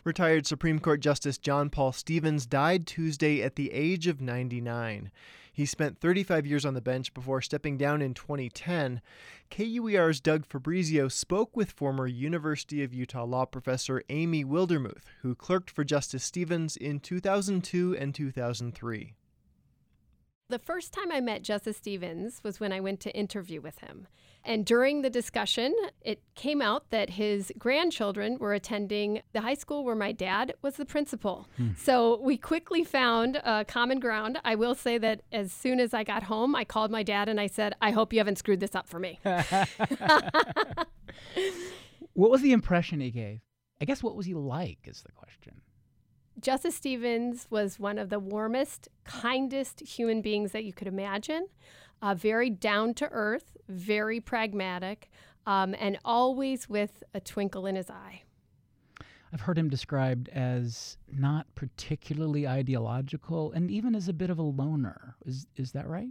Retired Supreme Court Justice John Paul Stevens died Tuesday at the age of 99. He spent 35 years on the bench before stepping down in 2010. KUER's Doug Fabrizio spoke with former University of Utah law professor Amy Wildermuth, who clerked for Justice Stevens in 2002 and 2003. The first time I met Justice Stevens was when I went to interview with him. And during the discussion, it came out that his grandchildren were attending the high school where my dad was the principal. So we quickly found common ground. I will say that as soon as I got home, I called my dad and I said, I hope you haven't screwed this up for me. What was the impression he gave? I guess what was he like is the question. Justice Stevens was one of the warmest, kindest human beings that you could imagine. Very down to earth, very pragmatic, and always with a twinkle in his eye. I've heard him described as not particularly ideological and even as a bit of a loner. Is that right?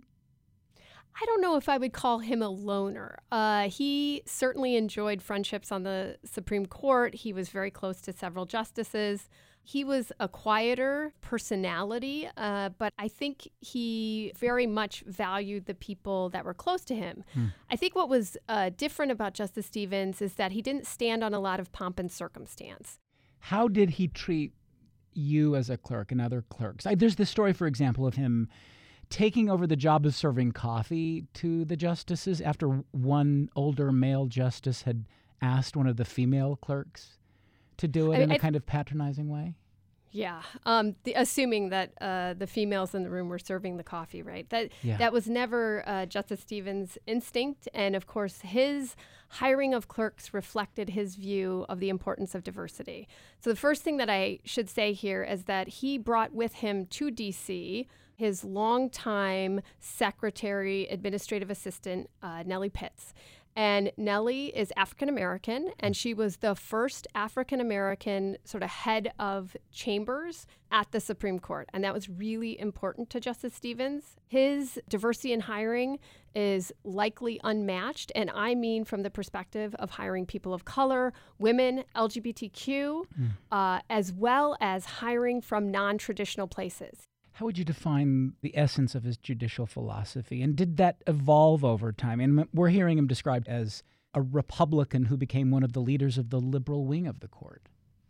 I don't know if I would call him a loner. He certainly enjoyed friendships on the Supreme Court. He was very close to several justices. He was a quieter personality, but I think he very much valued the people that were close to him. I think what was different about Justice Stevens is that he didn't stand on a lot of pomp and circumstance. How did he treat you as a clerk and other clerks? There's this story, for example, of him taking over the job of serving coffee to the justices after one older male justice had asked one of the female clerks to do it in a kind of patronizing way? Yeah, assuming that the females in the room were serving the coffee, right? That was never Justice Stevens' instinct. And of course, his hiring of clerks reflected his view of the importance of diversity. So the first thing that I should say here is that he brought with him to D.C. his longtime secretary, administrative assistant, Nellie Pitts. And Nellie is African-American, and she was the first African-American sort of head of chambers at the Supreme Court. And that was really important to Justice Stevens. His diversity in hiring is likely unmatched, and I mean from the perspective of hiring people of color, women, LGBTQ, as well as hiring from non-traditional places. How would you define the essence of his judicial philosophy? And did that evolve over time? And we're hearing him described as a Republican who became one of the leaders of the liberal wing of the court.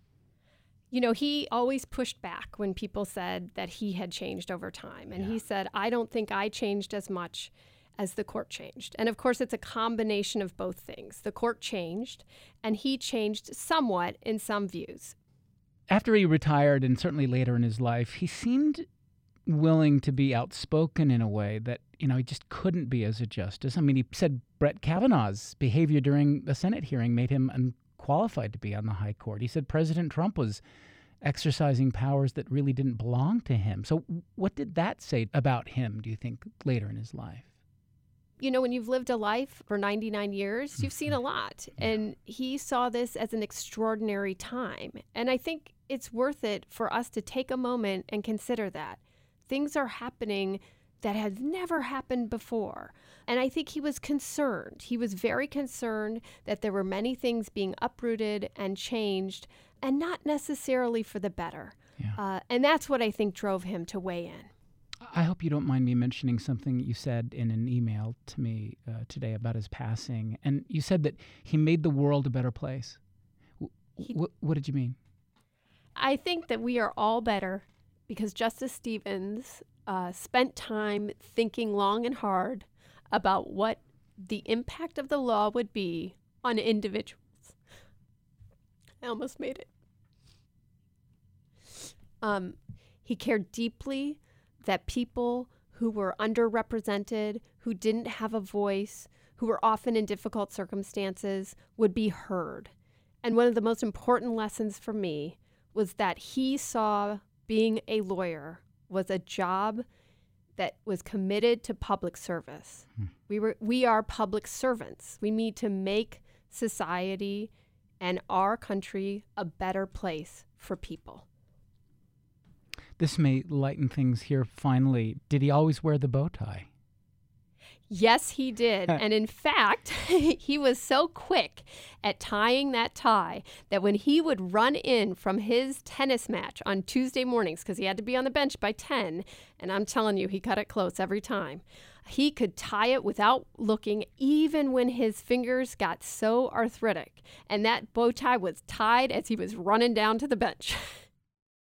You know, he always pushed back when people said that he had changed over time. And he said, I don't think I changed as much as the court changed. And of course, it's a combination of both things. The court changed, and he changed somewhat in some views. After he retired, and certainly later in his life, he seemed willing to be outspoken in a way that, he just couldn't be as a justice. I mean, he said Brett Kavanaugh's behavior during a Senate hearing made him unqualified to be on the high court. He said President Trump was exercising powers that really didn't belong to him. So what did that say about him, do you think, later in his life? You know, when you've lived a life for 99 years, you've seen a lot. And he saw this as an extraordinary time. And I think it's worth it for us to take a moment and consider that. Things are happening that have never happened before. And I think he was concerned. He was very concerned that there were many things being uprooted and changed, and not necessarily for the better. And that's what I think drove him to weigh in. I hope you don't mind me mentioning something you said in an email to me today about his passing. And you said that he made the world a better place. What did you mean? I think that we are all better because Justice Stevens spent time thinking long and hard about what the impact of the law would be on individuals. I almost made it. He cared deeply that people who were underrepresented, who didn't have a voice, who were often in difficult circumstances, would be heard. And one of the most important lessons for me was that he saw being a lawyer was a job that was committed to public service. We are public servants. We need to make society and our country a better place for people. This may lighten things here finally. Did he always wear the bow tie? Yes, he did. And in fact, he was so quick at tying that tie that when he would run in from his tennis match on Tuesday mornings, because he had to be on the bench by 10, and I'm telling you, he cut it close every time, he could tie it without looking, even when his fingers got so arthritic. And that bow tie was tied as he was running down to the bench.